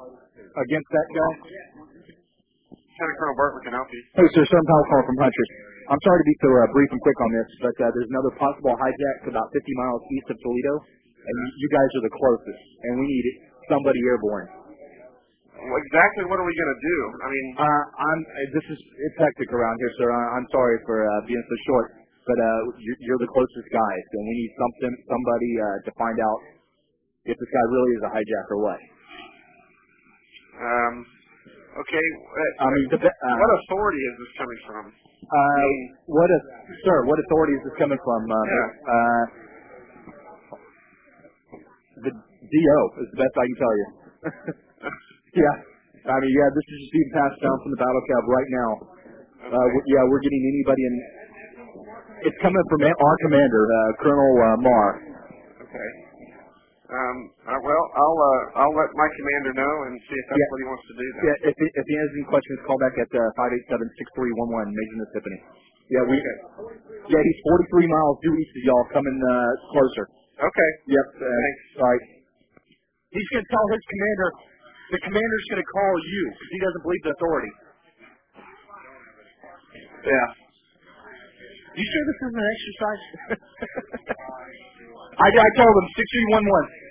against that guy? Lieutenant Colonel Bartlett can help you. Hey, sir, Sergeant Powell calling from Huntress. I'm sorry to be so brief and quick on this, but there's another possible hijack about 50 miles east of Toledo, and you guys are the closest, and we need somebody airborne. Well, exactly what are we going to do? I mean... It's hectic around here, sir. I'm sorry for being so short, but you're the closest guys, and we need somebody to find out if this guy really is a hijacker or what. Okay. What authority is this coming from? What authority is this coming from? The DO is the best I can tell you. Yeah. This is just being passed down from the battle cab right now. Okay. We're getting anybody in. It's coming from our commander, Colonel Marr. Okay. I'll let my commander know and see if that's what he wants to do. Then. Yeah. If he has any questions, call back at 587-6311, Major Mississippi. Yeah. Yeah. He's 43 miles due east of y'all, coming closer. Okay. Yep. Thanks. All right. He's going to tell his commander. The commander's going to call you because he doesn't believe the authority. Yeah. You sure this isn't an exercise? I told him 6311.